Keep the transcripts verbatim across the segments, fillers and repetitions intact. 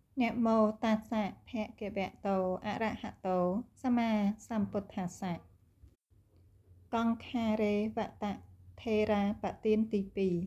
นะโมตัสสะภะคะวะโตอะระหะโตสัมมาสัมพุทธัสสะកង្ខារេវតៈថេរាបទានទីពីរ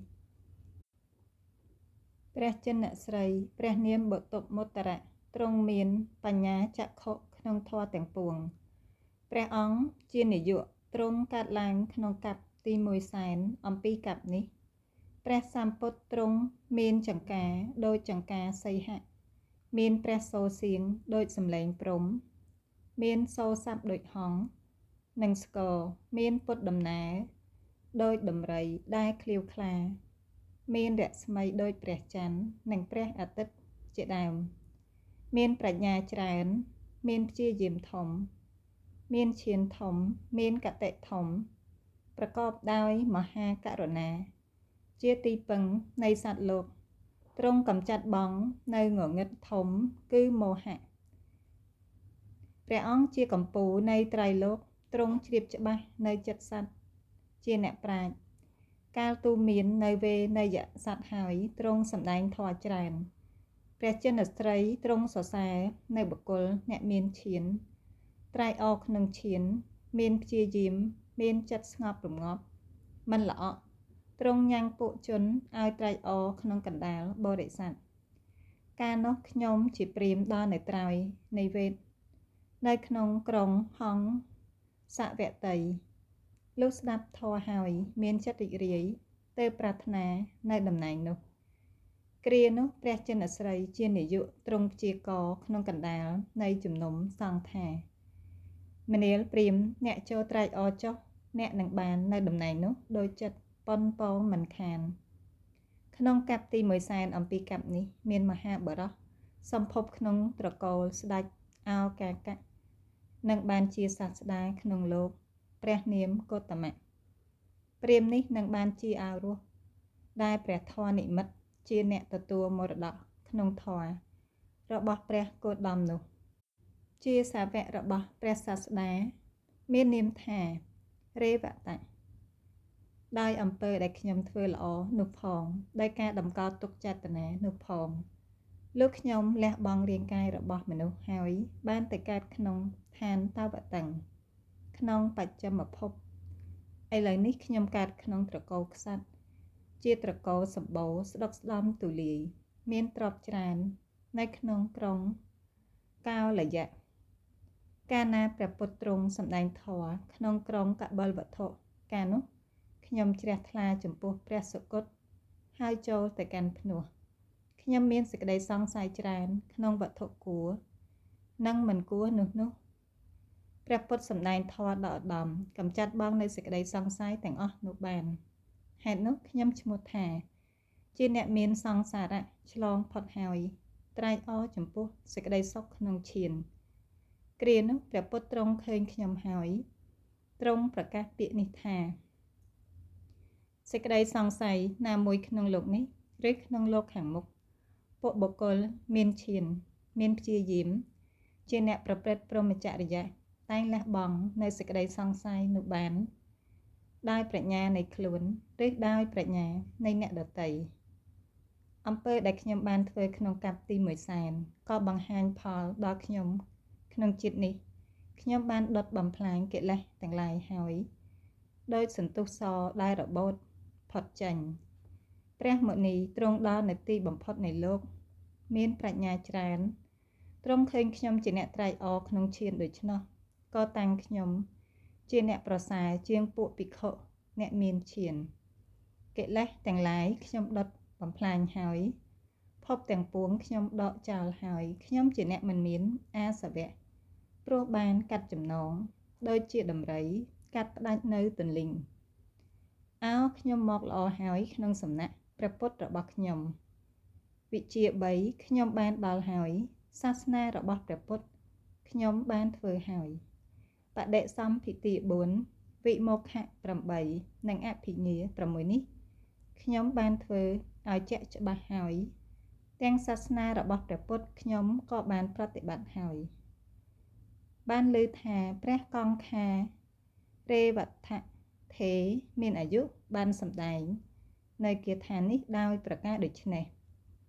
ព្រះចិនស្រីព្រះនាមបទុមុត្តរៈទ្រង់មានបញ្ញាចក្ខុក្នុងធម៌ទាំងពួងព្រះអង្គជានាយកទ្រង់កើតឡើងក្នុងកັບទីមួយសែនអំពីកັບនេះព្រះសម្ពុទ្ធទ្រង់មានចង្ការដូចចង្ការសីហៈមានព្រះសូរសៀងដូចសំឡេងព្រំមានសូរស័ព្ទដូចហង្សនិងស្គរមានពុតដំណើរដូចដំរីដែលឃ្លាវខ្លាមានរស្មីដូចព្រះច័ន្ទនិងព្រះអាទិត្យជាដើមមានប្រាជ្ញាច្រើនមានព្យាយាមធំមានឈានធំមានកតេធំប្រកបដោយមហាករុណាជាទីពឹងនៃសត្វលោកទ្រង់កំចាត់បងនៅងងឹតធំគឺមោហៈព្រះអង្គជាកំពូលនៃត្រៃលោកទ្រង់ជ្រាបច្បាស់នៅចិត្តសត្វជាអ្នកប្រាជ្ញកាលទូមាននៅវេនយសត្វហើយទ្រង់សម្ដែងធម៌ច្រើនព្រះចិនស្រីទ្រង់សរសើរនៅបុគ្គលអ្នកមានឈានត្រៃអរក្នុងឈានមានព្យាយាមមានចិត្តស្ងប់រងាប់មិនល្អក់ទ្រង់ញ៉ាំងពួកជនឲ្យត្រៃអរក្នុងកណ្ដាលបរិស័ទកាលនោះខ្ញុំជាព្រាហ្មណ៍ដល់នៅត្រើយនៃវេទនៅក្នុងក្រុងហង្សវតីលុះស្ដាប់ធម៌ហើយមានចិត្តរីករាយទៅប្រាថ្នានៅតំណែងនោះគ្រានោះព្រះចិនស្រីជានាយកទ្រង់ព្យាករក្នុងកណ្ដាលនៃជំនុំសង្ឃថាមនាលព្រាហ្មណ៍អ្នកចូលត្រៃអរចុះអ្នកនឹងបាននៅតំណែងនោះដោយចិត្តប៉ុនប៉ងមិនខានក្នុងកັບទីមួយសែនអំពីកັບនេះមានមហាបរោះសម្ភពក្នុងត្រកូលស្ដេចអោកាកៈនឹងបានជាសាស្តាក្នុងលោកព្រះនាមកោតមៈព្រាហ្មណ៍នេះនឹងបានជាអារោះដែលព្រះធម៌និមិត្តជាអ្នកទទួលមរតកក្នុងធម៌របស់ព្រះគោតមនោះជាសាវករបស់ព្រះសាស្តាមាននាមថារេវតៈដោយអំពើដែលខ្ញុំធ្វើល្អនោះផងដោយការតម្កល់ទុកចេតនានោះផងលោកខ្ញុំលះបង់រាងកាយរបស់មនុស្សហើយបានទៅកើតក្នុងឋានតវតឹងក្នុងបច្ចឹមភពឥឡូវនេះខ្ញុំកើតក្នុងត្រកូលក្សត្រជាត្រកូលសម្បូរស្ដុកស្ដំទូលាយមានទ្រព្យច្រើននៅក្នុងក្រុងកោលយៈកាលណាព្រះពុទ្ធទ្រង់សម្ដែងធម៌ក្នុងក្រុងកបិលវត្ថុកាលនោះខ្ញុំជ្រះថ្លាចំពោះព្រះសុគតហើយចូលទៅកាន់ភ្នោះខ្ញុំមានសេចក្តីសង្ស័យច្រើនក្នុងវត្ថុគួរនិងមិនគួរនោះនោះព្រះពុទ្ធសម្ដែងធម៌ដ៏ឧត្តមកំចាត់បងនៅសេចក្តីសង្ស័យទាំងអស់នោះបានហេតុនោះខ្ញុំឈ្មោះថាជាអ្នកមានសង្សារៈឆ្លងផុតហើយត្រៃអរចំពោះសេចក្តីសុខក្នុងឈានគ្រានោះព្រះពុទ្ធទ្រង់ឃើញខ្ញុំហើយទ្រង់ប្រកាសពាក្យនេះថាសេចក្តីសង្ស័យណាមួយក្នុងលោកនេះឬក្នុងលោកខាងមុខពួកបុគ្គលមានឈានមានព្យាយាមជាអ្នកប្រព្រឹត្តព្រហ្មចរិយាតែងលះបង់នៅសេចក្តីសង្ស័យនោះបានដោយប្រាជ្ញានៃខ្លួនឬដោយប្រាជ្ញានៃអ្នកដទៃអំពើដែលខ្ញុំបានធ្វើក្នុងកັບទីមួយសែនក៏បង្ហាញផលដល់ខ្ញុំក្នុងជាតិនេះខ្ញុំបានដុតបំផ្លាញកិលេសទាំងឡាយហើយដោយសន្ទុះសដែលរបូតផុតចេញព្រះមុនីទ្រង់ដល់នៅទីបំផុតនៃលោកមានប្រាជ្ញាច្រើនទ្រង់ឃើញខ្ញុំជាអ្នកត្រៃអរក្នុងឈានដូច្នោះក៏តាំងខ្ញុំជាអ្នកប្រសើរជាងពួកភិក្ខុអ្នកមានឈានកិលេសទាំងឡាយខ្ញុំដុតបំផ្លាញហើយភពទាំងពួងខ្ញុំដកចោលហើយខ្ញុំជាអ្នកមិនមានអាសវៈព្រោះបានកាត់ចំណងដូចជាដំរីកាត់ផ្ដាច់នៅទន្លីងអោខ្ញុំមកល្អហើយក្នុងសំណាក់ព្រះពុទ្ធរបស់ខ្ញុំវិជ្ជាបីខ្ញុំបានដល់ហើយសាសនារបស់ព្រះពុទ្ធខ្ញុំបានធ្វើហើយបដិសម្ភិទាបួនវិមោខៈប្រាំនិងអភិញ្ញាប្រាំមួយនេះខ្ញុំបានធ្វើឲ្យជាក់ច្បាស់ហើយទាំងសាសនារបស់ព្រះពុទ្ធខ្ញុំក៏បានប្រតិបត្តិហើយបានលើថាព្រះកង្ខារេវថៈថេមានអាយុបានសម្ដែងនៅគាថានេះដោយប្រការដូចនេះ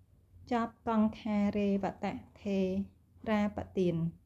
ចប់កង្ខារេវតៈថេរាបទាន